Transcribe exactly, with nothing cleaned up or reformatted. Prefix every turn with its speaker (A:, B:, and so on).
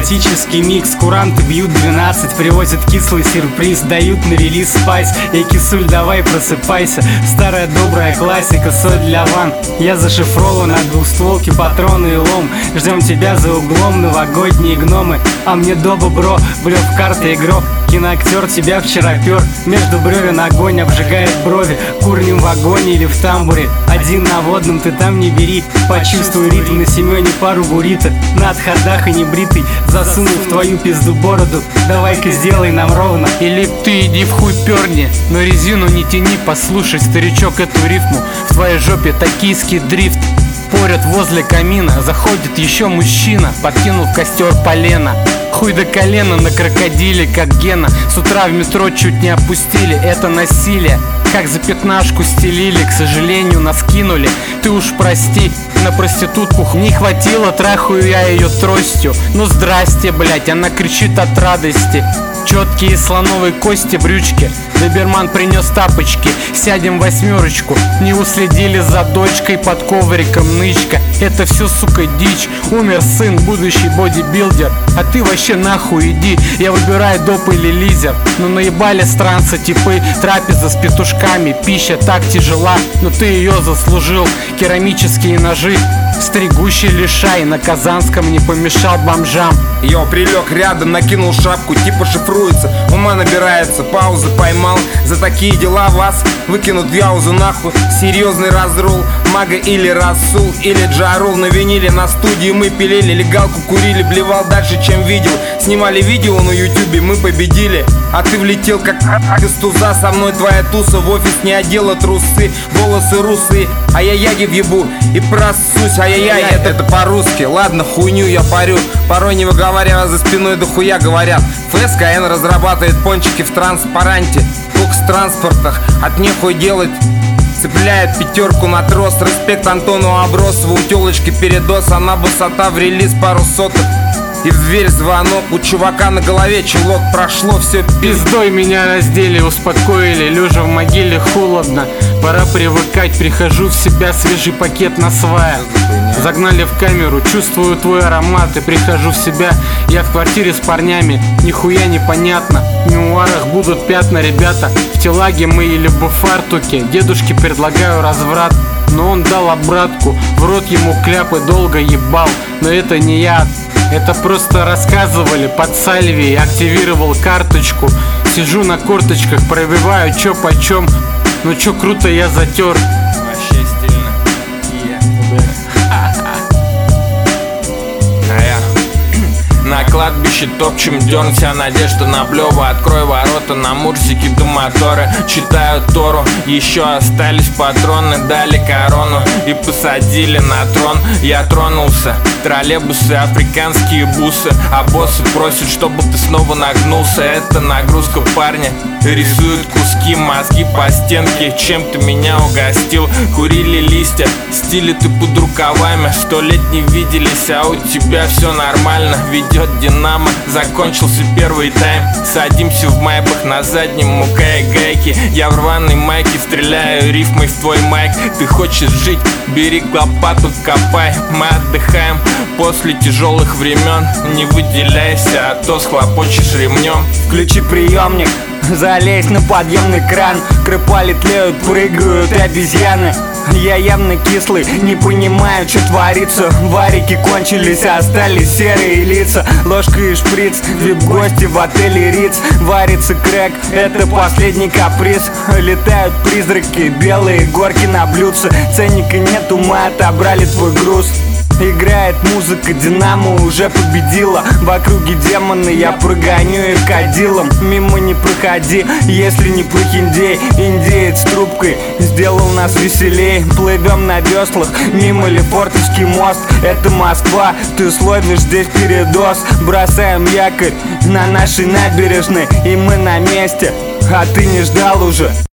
A: Наркотический микс, куранты бьют двенадцать, привозят кислый сюрприз, дают на релиз спайс. Эй, кисуль, давай просыпайся, старая добрая классика, соль для ван. Я зашифрован на двухстволке, патроны и лом. Ждем тебя за углом, новогодние гномы. А мне доба, бро, блёв в карты игрок. Киноактер тебя вчера пёр, между бревен огонь обжигает брови. Курнем в вагоне или в тамбуре, один на водном, ты там не бери. Почувствуй ритм на Семёне, пару буррито, на отходах и не бритый, засунув в твою пизду бороду. Давай-ка сделай нам ровно.
B: Или ты иди в хуй перни, но резину не тяни. Послушай, старичок, эту рифму. В твоей жопе токийский дрифт. Порят возле камина, заходит еще мужчина, подкинул в костер полено. Хуй до колена на крокодиле, как Гена. С утра в метро чуть не опустили, это насилие. Как за пятнашку стелили, к сожалению, нас кинули. Ты уж прости, на проститутку не хватило, трахаю я ее тростью. Ну здрасте, блять, она кричит от радости. Четкие слоновой кости брючки, доберман принес тапочки. Сядем в восьмерочку, не уследили за дочкой, под ковриком нычка. Это все, сука, дичь. Умер сын, будущий бодибилдер, а ты вообще нахуй иди. Я выбираю доп или лизер, но наебали странца типы. Трапеза с петушками, пища так тяжела, но ты ее заслужил. Керамические ножи, стригущий лишай, на Казанском не помешал бомжам.
C: Йо, прилег рядом, накинул шапку, типа шифруется, ума набирается, паузы поймал. За такие дела вас выкинут в яузу нахуй. Серьезный разрул, мага или Расул, или Джарул. На виниле на студии мы пилили, легалку курили, блевал дальше, чем видел. Снимали видео на ютубе, мы победили, а ты влетел как из туза. Со мной твоя туса, в офис не одела трусы, волосы русые, а я яги въебу и просусь. Ай-яй-яй, это, это по-русски, ладно, хуйню я парю, порой не выговаривая за спиной да хуя говорят. ФСКН разрабатывает пончики в транспаранте, в транспортах, от нехуй делать. Цепляет пятерку на трос, респект Антону Абросову. У телочки передоз, она высота в релиз пару соток. И в дверь звонок, у чувака на голове чулок. Прошло все
B: пиздой, меня раздели, успокоили. Лежа в могиле холодно, пора привыкать. Прихожу в себя, свежий пакет на свая. Загнали в камеру, чувствую твой аромат. И прихожу в себя, я в квартире с парнями. Нихуя непонятно, в мемуарах будут пятна, ребята. В телаге мы или в фартуке. Дедушке предлагаю разврат, но он дал обратку. В рот ему кляпы долго ебал, но это не я. Это просто рассказывали под сальвией. Активировал карточку, сижу на корточках, пробиваю чё почем. Ну чё круто я затер.
C: Вообще стильно. На кладбище топчем дёрн, вся надежда на блёва. Открой ворота на Мурсике до мотора. Читаю Тору, еще остались патроны. Дали корону и посадили на трон. Я тронулся, троллейбусы, африканские бусы. А боссы просят, чтобы ты снова нагнулся. Это нагрузка парня, рисуют куски, мозги по стенке. Чем ты меня угостил? Курили листья, стили ты под рукавами. Сто лет не виделись, а у тебя все нормально. Ведет Динамо, закончился первый тайм. Садимся в майбах на заднем, мукая гайки. Я в рваной майке стреляю рифмой в твой майк. Ты хочешь жить? Бери лопату, копай. Мы отдыхаем после тяжелых времен. Не выделяйся, а то схлопочешь ремнем.
A: Включи приемник, залезь на подъемный кран. Крыпали тлеют, прыгают обезьяны. Я явно кислый, не понимаю, что творится. Варики кончились, остались серые лица. Ложка и шприц, вип-гости в отеле Риц. Варится крэк, это последний каприз. Летают призраки, белые горки на блюдце. Ценника нету, мы отобрали твой груз. Играет музыка, Динамо уже победила. В округе демоны, я прогоню их кадилом. Мимо не проходи, если не прохиндей. Индеец с трубкой сделал нас веселей. Плывем на веслах, мимо Лефортовский мост. Это Москва, ты словишь здесь передоз. Бросаем якорь на нашей набережной, и мы на месте, а ты не ждал уже.